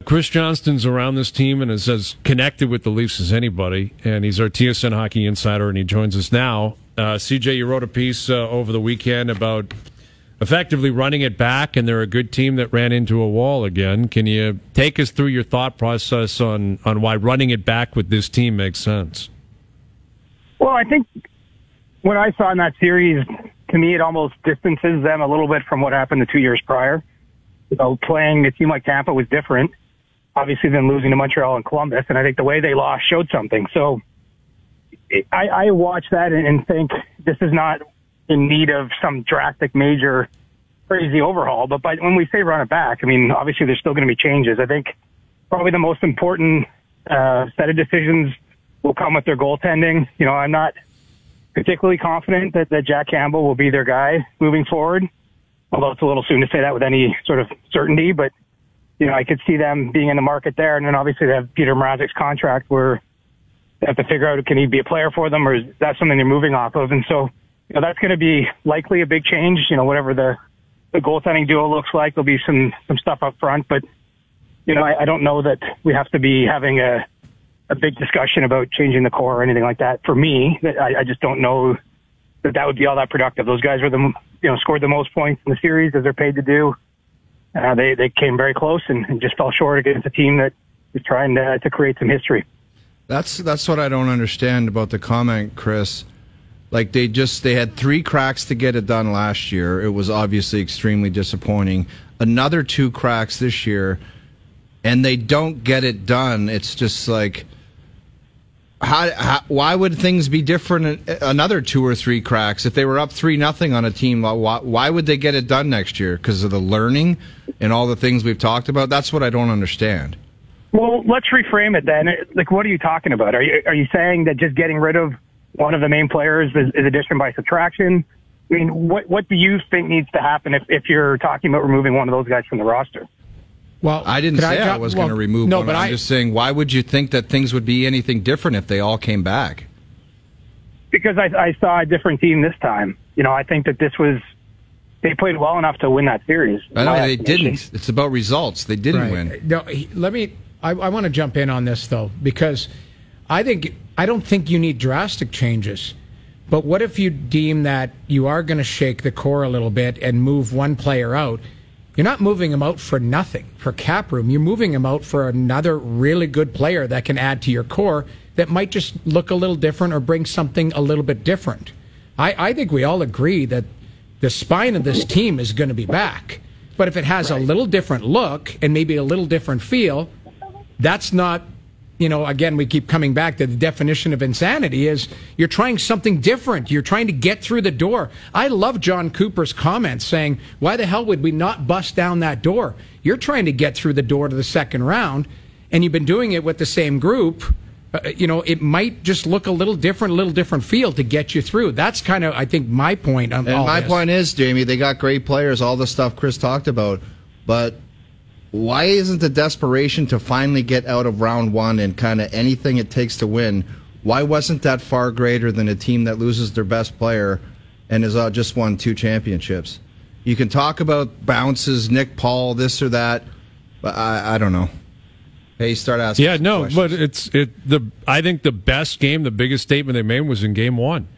Chris Johnston's around this team and is as connected with the Leafs as anybody, and he's our TSN Hockey Insider, and he joins us now. CJ, you wrote a piece over the weekend about effectively running it back, and they're a good team that ran into a wall again. Can you take us through your thought process on why running it back with this team makes sense? Well, I think what I saw in that series, to me, it almost distances them a little bit from what happened the 2 years prior. Playing a team like Tampa was different, obviously, than losing to Montreal and Columbus, and I think the way they lost showed something. So I watch that and think this is not in need of some drastic, major, crazy overhaul. But when we say run it back, I mean, obviously there's still going to be changes. I think probably the most important set of decisions will come with their goaltending. I'm not particularly confident that Jack Campbell will be their guy moving forward, although it's a little soon to say that with any sort of certainty. But, I could see them being in the market there. And then obviously they have Peter Mrazek's contract where they have to figure out, can he be a player for them, or is that something they're moving off of? And so, that's going to be likely a big change. Whatever the goaltending duo looks like, there'll be some stuff up front. But, I don't know that we have to be having a big discussion about changing the core or anything like that. For me, I just don't know that would be all that productive. Those guys were scored the most points in the series, as they're paid to do. They came very close and just fell short against a team that is trying to create some history. That's what I don't understand about the comment, Chris. Like they had 3 cracks to get it done last year. It was obviously extremely disappointing. Another 2 cracks this year, and they don't get it done. It's just like, why would things be different? Another 2 or 3 cracks if they were up 3-0 on a team. Why would they get it done next year? Because of the learning and all the things we've talked about. That's what I don't understand. Well, let's reframe it then. Like, what are you talking about? Are you saying that just getting rid of one of the main players is addition by subtraction? I mean, what do you think needs to happen if you're talking about removing one of those guys from the roster? Well, I didn't say I was going to remove one. But I'm just saying, why would you think that things would be anything different if they all came back? Because I saw a different team this time. I think that they played well enough to win that series. I know they didn't. It's about results. They didn't win. No, I want to jump in on this, though, because I don't think you need drastic changes. But what if you deem that you are going to shake the core a little bit and move one player out? You're not moving him out for nothing, for cap room. You're moving him out for another really good player that can add to your core that might just look a little different or bring something a little bit different. I think we all agree that the spine of this team is going to be back. But if it has a little different look and maybe a little different feel, that's not, again, we keep coming back to the definition of insanity is you're trying something different. You're trying to get through the door. I love John Cooper's comments saying, why the hell would we not bust down that door? You're trying to get through the door to the second round, and you've been doing it with the same group. It might just look a little different feel to get you through. That's kind of, I think, my point on all this. And my point is, Jamie, they got great players, all the stuff Chris talked about, but why isn't the desperation to finally get out of round one and kind of anything it takes to win, why wasn't that far greater than a team that loses their best player and has just won 2 championships? You can talk about bounces, Nick Paul, this or that, but I don't know. Hey, start asking. Yeah, no, questions. but I think the best game, the biggest statement they made was in Game 1.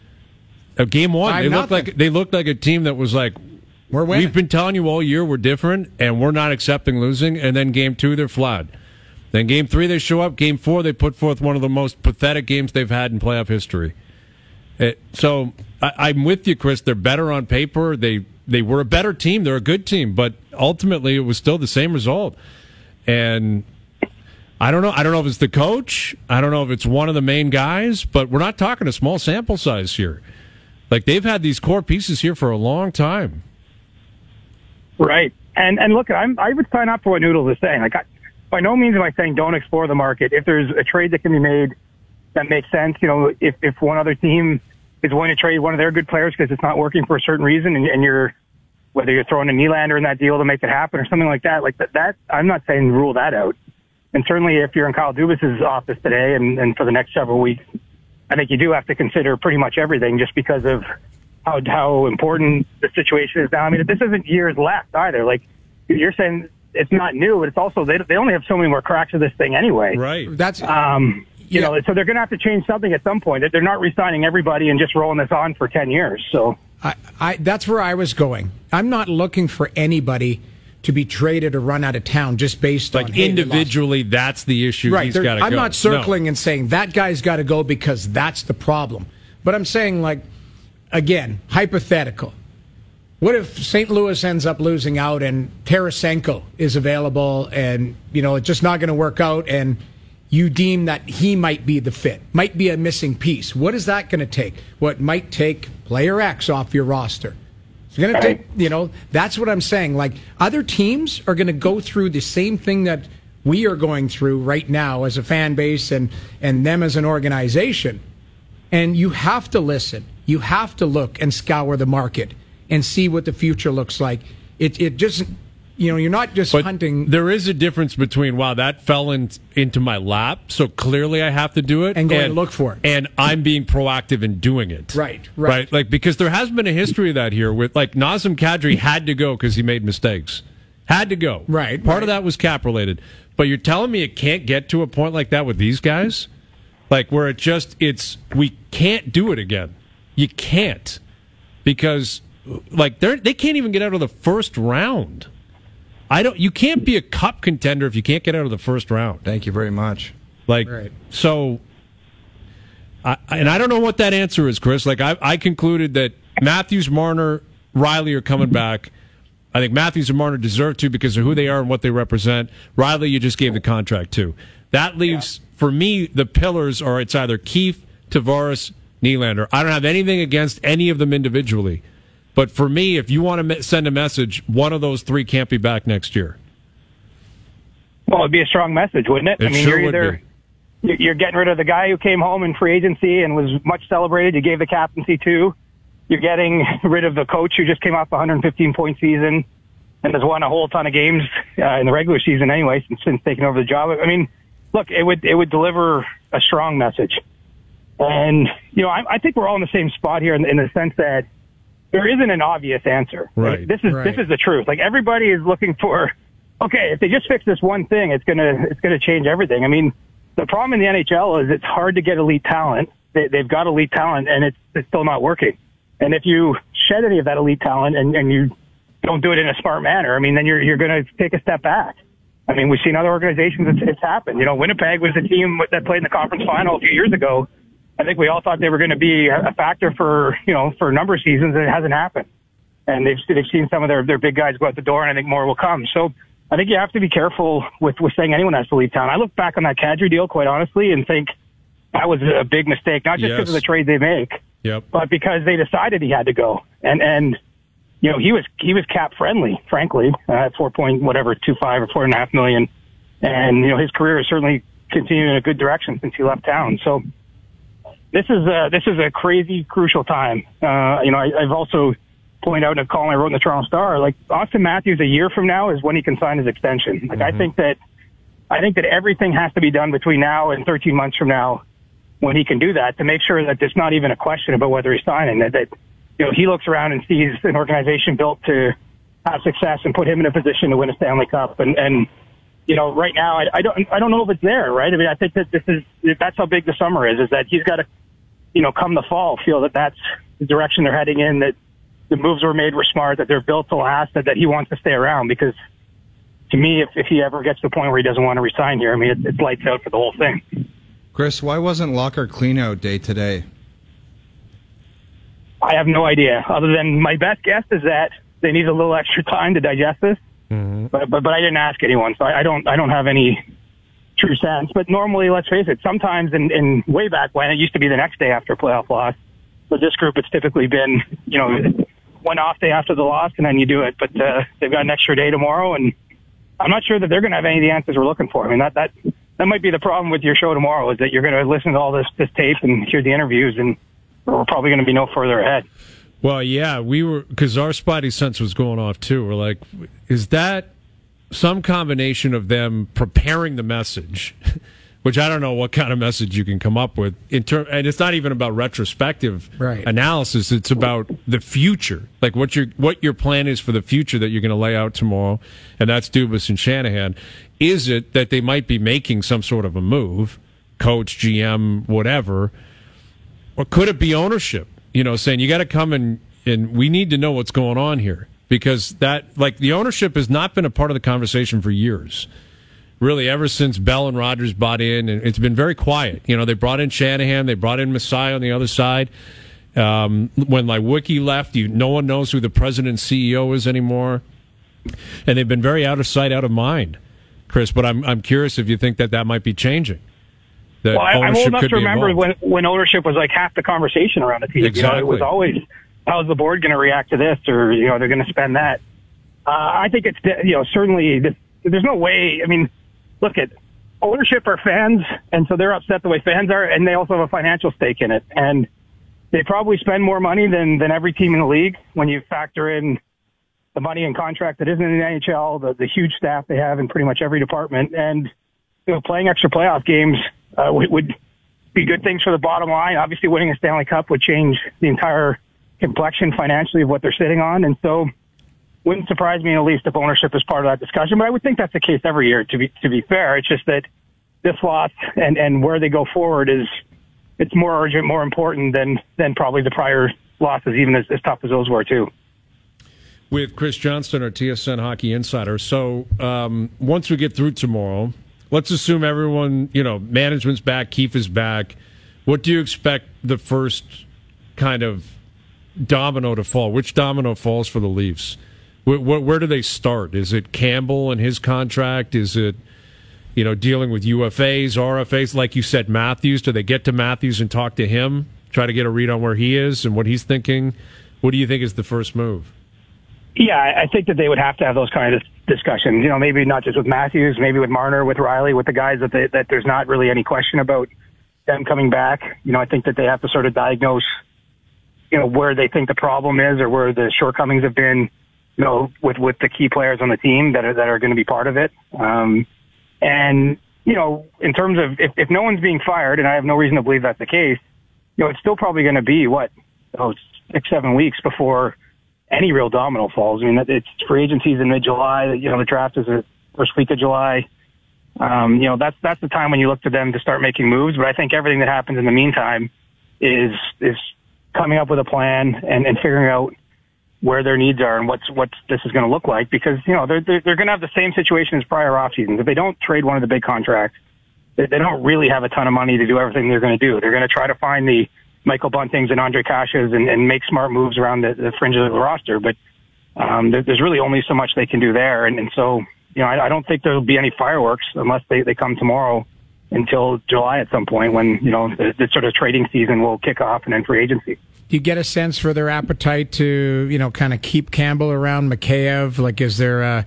Game 1, they looked like a team that was like, we're winning. We've been telling you all year we're different, and we're not accepting losing. And then Game 2, they're flat. Then Game 3, they show up. Game 4, they put forth one of the most pathetic games they've had in playoff history. So I'm with you, Chris. They're better on paper. They were a better team. They're a good team. But ultimately, it was still the same result. And I don't know. I don't know if it's the coach. I don't know if it's one of the main guys. But we're not talking a small sample size here. Like, they've had these core pieces here for a long time. Right. And look, I would sign up for what Noodles is saying. Like, by no means am I saying don't explore the market. If there's a trade that can be made that makes sense, if one other team is willing to trade one of their good players because it's not working for a certain reason, and whether you're throwing a Nylander in that deal to make it happen or something like that, I'm not saying rule that out. And certainly if you're in Kyle Dubas's office today and for the next several weeks, I think you do have to consider pretty much everything just because of how important the situation is now. I mean, this isn't years left either. Like you're saying, it's not new, but it's also they only have so many more cracks of this thing anyway. Right. That's you know, so they're going to have to change something at some point. They're not re-signing everybody and just rolling this on for 10 years. So that's where I was going. I'm not looking for anybody to be traded or run out of town just based on individually. That's the issue. Right. He's got to go. I'm not circling and saying that guy's got to go because that's the problem. But I'm saying, like, again, hypothetical. What if St. Louis ends up losing out and Tarasenko is available and, you know, it's just not going to work out and you deem that he might be the fit, might be a missing piece? What is that going to take? What might take player X off your roster? It's going to take, you know, that's what I'm saying. Like, other teams are going to go through the same thing that we are going through right now as a fan base and them as an organization. And you have to listen. You have to look and scour the market and see what the future looks like. It just, you know, you're not just hunting. There is a difference between, wow, that fell into my lap, so clearly I have to do it. And go and look for it. And I'm being proactive in doing it. Right. Like, because there has been a history of that here with, like, Nazem Kadri had to go because he made mistakes. Had to go. Right. Part of that was cap related. But you're telling me it can't get to a point like that with these guys? Like, where we can't do it again. You can't. Because, like, they can't even get out of the first round. You can't be a cup contender if you can't get out of the first round. Thank you very much. Like, right. So, and I don't know what that answer is, Chris. Like, I concluded that Matthews, Marner, Riley are coming back. I think Matthews and Marner deserve to because of who they are and what they represent. Riley, you just gave the contract to. That leaves, for me, the pillars are it's either Keefe, Tavares, Nylander. I don't have anything against any of them individually. But for me, if you want to send a message, one of those three can't be back next year. Well, it'd be a strong message, wouldn't it? It sure would be. You're getting rid of the guy who came home in free agency and was much celebrated. You gave the captaincy to. You're getting rid of the coach who just came off a 115-point season and has won a whole ton of games in the regular season anyway since taking over the job. I mean, look, it would deliver a strong message. And, you know, I think we're all in the same spot here in the sense that there isn't an obvious answer. Right. This is the truth. Like, everybody is looking for, okay, if they just fix this one thing, it's gonna change everything. I mean, the problem in the NHL is it's hard to get elite talent. They've got elite talent, and it's still not working. And if you shed any of that elite talent and you don't do it in a smart manner, I mean, then you're going to take a step back. I mean, we've seen other organizations, it's happened. You know, Winnipeg was the team that played in the conference final a few years ago. I think we all thought they were going to be a factor for a number of seasons, and it hasn't happened. And they've seen some of their big guys go out the door, and I think more will come. So I think you have to be careful with saying anyone has to leave town. I look back on that Kadri deal, quite honestly, and think that was a big mistake, not just because of the trade they make, but because they decided he had to go. And you know, he was cap friendly, frankly, at 4.25 or $4.5 million. And, you know, his career has certainly continued in a good direction since he left town. So this is a crazy, crucial time. You know, I've also pointed out in a column I wrote in the Toronto Star, like, Austin Matthews a year from now is when he can sign his extension. Like, I think that everything has to be done between now and 13 months from now when he can do that, to make sure that there's not even a question about whether he's signing, that you know, he looks around and sees an organization built to have success and put him in a position to win a Stanley Cup. And you know, right now, I don't know if it's there, right? I mean, I think that that's how big the summer is that he's got to, you know, come the fall, feel that that's the direction they're heading in, that the moves were made were smart, that they're built to last, that he wants to stay around. Because to me, if he ever gets to the point where he doesn't want to resign here, I mean, it's lights out for the whole thing. Chris, why wasn't locker cleanout day today? I have no idea. Other than my best guess is that they need a little extra time to digest this. Mm-hmm. But I didn't ask anyone, so I don't have any true sense. But normally, let's face it, sometimes in way back when, it used to be the next day after a playoff loss. But this group, it's typically been, you know, one off day after the loss, and then you do it. But they've got an extra day tomorrow, and I'm not sure that they're going to have any of the answers we're looking for. I mean, that might be the problem with your show tomorrow, is that you're going to listen to all this tape and hear the interviews, and we're probably going to be no further ahead. Well, yeah, we were, because our spidey sense was going off too. We're like, is that some combination of them preparing the message, which I don't know what kind of message you can come up with. And it's not even about retrospective analysis. It's about the future, like what your plan is for the future that you're going to lay out tomorrow, and that's Dubas and Shanahan. Is it that they might be making some sort of a move, coach, GM, whatever, or could it be ownership? Saying you got to come and we need to know what's going on here, because the ownership has not been a part of the conversation for years. Really, ever since Bell and Rodgers bought in, and it's been very quiet. They brought in Shanahan, they brought in Messiah on the other side. When Wiki left, no one knows who the president and CEO is anymore, and they've been very out of sight, out of mind, Chris. But I'm curious if you think that might be changing. Well, I'm old enough to remember when ownership was like half the conversation around the team. Exactly. It was always, how's the board going to react to this, or they're going to spend that. I think it's certainly there's no way. I mean. Look, ownership are fans, and so they're upset the way fans are, and they also have a financial stake in it. And they probably spend more money than every team in the league when you factor in the money and contract that isn't in the NHL, the huge staff they have in pretty much every department. And playing extra playoff games would be good things for the bottom line. Obviously, winning a Stanley Cup would change the entire complexion financially of what they're sitting on. And so wouldn't surprise me in the least if ownership is part of that discussion, but I would think that's the case every year. To be fair, it's just that this loss and where they go forward it's more urgent, more important than probably the prior losses, even as tough as those were too. With Chris Johnston, our TSN Hockey Insider. So once we get through tomorrow, let's assume everyone, management's back, Keefe is back. What do you expect the first kind of domino to fall? Which domino falls for the Leafs? Where do they start? Is it Campbell and his contract? Is it, dealing with UFAs, RFAs, like you said, Matthews? Do they get to Matthews and talk to him, try to get a read on where he is and what he's thinking? What do you think is the first move? Yeah, I think that they would have to have those kind of discussions. Maybe not just with Matthews, maybe with Marner, with Riley, with the guys that there's not really any question about them coming back. I think that they have to sort of diagnose, where they think the problem is or where the shortcomings have been. With the key players on the team that are going to be part of it. And, in terms of if no one's being fired, and I have no reason to believe that's the case, it's still probably going to be 6-7 weeks before any real domino falls. I mean, it's free agency's in mid-July. The draft is the first week of July. That's the time when you look to them to start making moves. But I think everything that happens in the meantime is coming up with a plan and figuring out where their needs are and what this is going to look like, because they're going to have the same situation as prior off seasons. If they don't trade one of the big contracts, they don't really have a ton of money to do everything they're going to do. They're going to try to find the Michael Buntings and Andre Kashas and make smart moves around the fringes of the roster. But there's really only so much they can do there, and so I don't think there'll be any fireworks unless they come tomorrow until July at some point when the sort of trading season will kick off and then free agency. Do you get a sense for their appetite to, kind of keep Campbell around Mikheyev? Like, is there,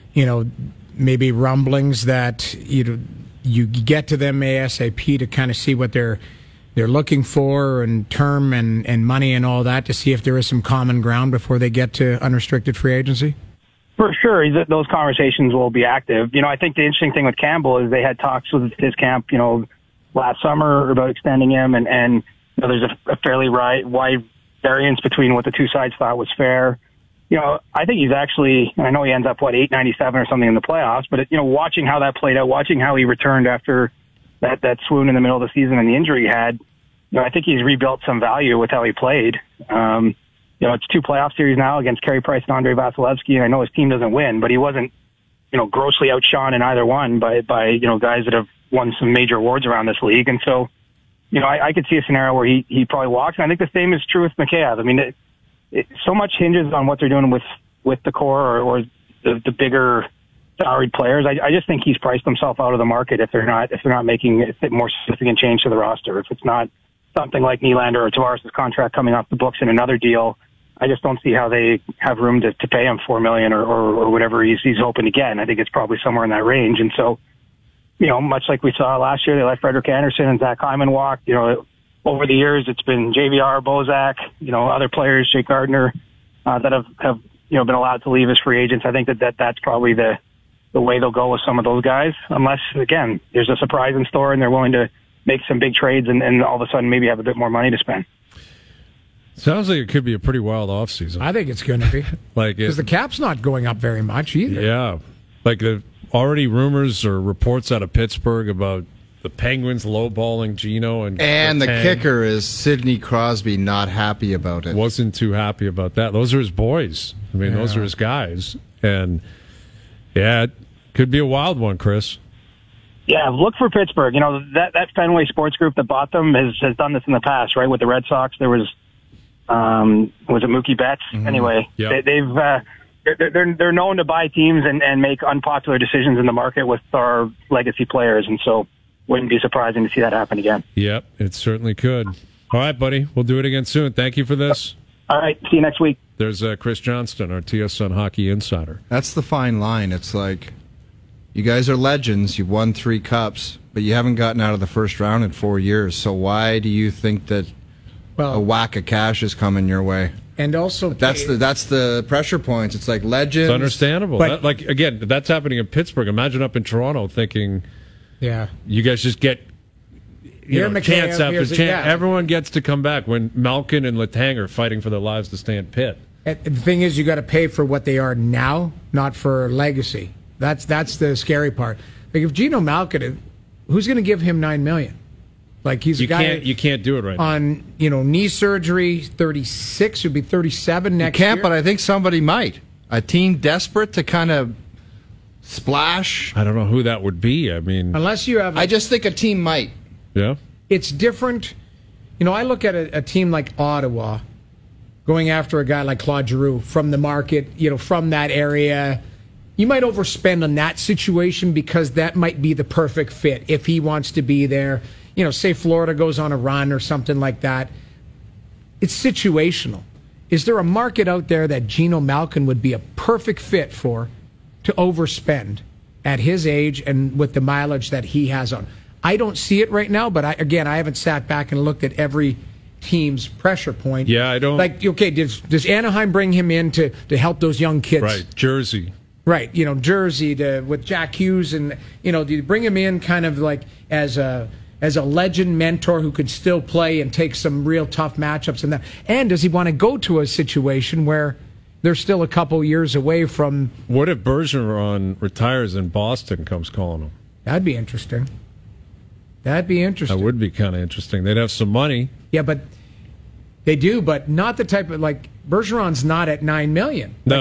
maybe rumblings that, you get to them ASAP to kind of see what they're looking for and term and money and all that to see if there is some common ground before they get to unrestricted free agency? For sure, those conversations will be active. I think the interesting thing with Campbell is they had talks with his camp, last summer about extending him and there's a fairly wide variance between what the two sides thought was fair. I think he's actually, I know he ends up, $8.97 or something in the playoffs, but, watching how that played out, watching how he returned after that swoon in the middle of the season and the injury he had, I think he's rebuilt some value with how he played. It's 2 playoff series now against Carey Price and Andrei Vasilevsky, and I know his team doesn't win, but he wasn't, grossly outshone in either one by guys that have won some major awards around this league. And so, I could see a scenario where he probably walks, and I think the same is true with Mikheyev. I mean, so much hinges on what they're doing with the core or the bigger salaried players. I just think he's priced himself out of the market if they're not making a more significant change to the roster. If it's not something like Nylander or Tavares' contract coming off the books in another deal, I just don't see how they have room to pay him $4 million or whatever he's hoping to get. And I think it's probably somewhere in that range. And so, much like we saw last year, they let Frederik Andersen and Zach Hyman walk. Over the years, it's been JVR, Bozak, other players, Jake Gardiner, that have been allowed to leave as free agents. I think that's probably the the way they'll go with some of those guys, unless, again, there's a surprise in store and they're willing to make some big trades and all of a sudden maybe have a bit more money to spend. Sounds like it could be a pretty wild offseason. I think it's going to be. Because the cap's not going up very much either. Yeah. Like the already rumors or reports out of Pittsburgh about the Penguins lowballing Gino. And the kicker is Sidney Crosby not happy about it. Wasn't too happy about that. Those are his boys. I mean, those are his guys. And, yeah, it could be a wild one, Chris. Yeah, look for Pittsburgh. You know, that Fenway Sports Group that bought them has done this in the past, right? With the Red Sox, there was it Mookie Betts? Mm-hmm. Anyway, yep. They're known to buy teams and make unpopular decisions in the market with our legacy players, and so wouldn't be surprising to see that happen again. Yep, it certainly could. All right, buddy, we'll do it again soon. Thank you for this. All right, see you next week. There's Chris Johnston, our TSN Hockey Insider. That's the fine line. It's like, you guys are legends. You've won 3 cups, but you haven't gotten out of the first round in 4 years. So why do you think that a whack of cash is coming your way? And also, that's the pressure points. It's like legends. It's understandable. Again, that's happening in Pittsburgh. Imagine up in Toronto thinking, you guys just get chance after chance. Everyone gets to come back when Malkin and Letang are fighting for their lives to stay in Pitt. And the thing is, you got to pay for what they are now, not for legacy. That's the scary part. Like if Gino Malkin, who's going to give him $9 million? Like he's a guy you can't do it right on now. Knee surgery, 36, would be 37 next year. You can't, but I think somebody might. A team desperate to kind of splash. I don't know who that would be. I mean, unless you have, I just think a team might. Yeah, it's different. I look at a team like Ottawa going after a guy like Claude Giroux from the market, from that area. You might overspend on that situation because that might be the perfect fit if he wants to be there. Say Florida goes on a run or something like that. It's situational. Is there a market out there that Gino Malkin would be a perfect fit for to overspend at his age and with the mileage that he has on? I don't see it right now, but I haven't sat back and looked at every team's pressure point. Yeah, I don't. Like, okay, does Anaheim bring him in to help those young kids? Right, Jersey. Right, Jersey with Jack Hughes, and do you bring him in kind of like as a legend mentor who could still play and take some real tough matchups and that? And does he want to go to a situation where they're still a couple years away from? What if Bergeron retires and Boston comes calling him? That'd be interesting. That would be kind of interesting. They'd have some money. Yeah, but they do, but not the type of Bergeron's not at $9 million. No,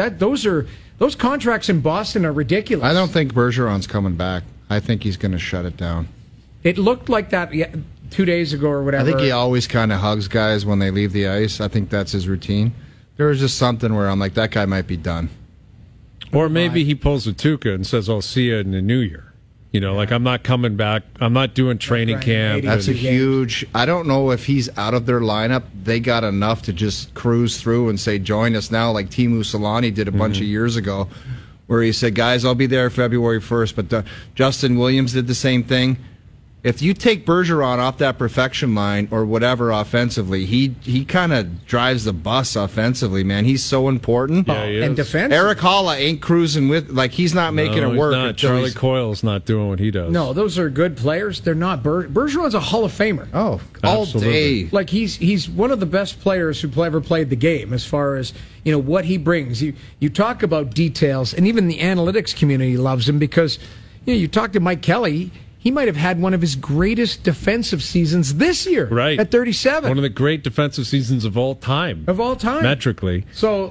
those contracts in Boston are ridiculous. I don't think Bergeron's coming back. I think he's going to shut it down. It looked like that 2 days ago or whatever. I think he always kind of hugs guys when they leave the ice. I think that's his routine. There was just something where I'm like, that guy might be done. Or maybe he pulls a Tuca and says, I'll see you in the new year. I'm not coming back. I'm not doing training camp. That's a huge... I don't know if he's out of their lineup. They got enough to just cruise through and say, join us now, like Teemu Solani did a bunch of years ago, where he said, guys, I'll be there February 1st. But Justin Williams did the same thing. If you take Bergeron off that perfection line or whatever offensively, he kind of drives the bus offensively, man. He's so important. Yeah, he is. And defense. Eric Holla ain't cruising with, he's not making it work. Not. Charlie Coyle's not doing what he does. No, those are good players. They're not. Bergeron's a Hall of Famer. Oh, all day. He's one of the best players who ever played the game as far as, what he brings. You talk about details, and even the analytics community loves him because, you talk to Mike Kelly. He might have had one of his greatest defensive seasons this year, right? At 37, one of the great defensive seasons of all time. Metrically. So,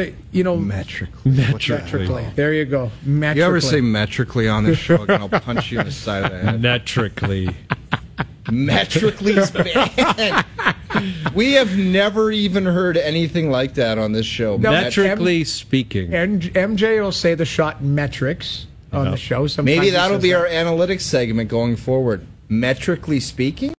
metrically. There you go. Metrically. You ever say metrically on this show? And I'll punch you in the side of the head. Metrically. Metrically's bad. We have never even heard anything like that on this show. No, metrically speaking. And MJ will say the shot metrics on the show. Sometimes maybe that'll be our analytics segment going forward. Metrically speaking?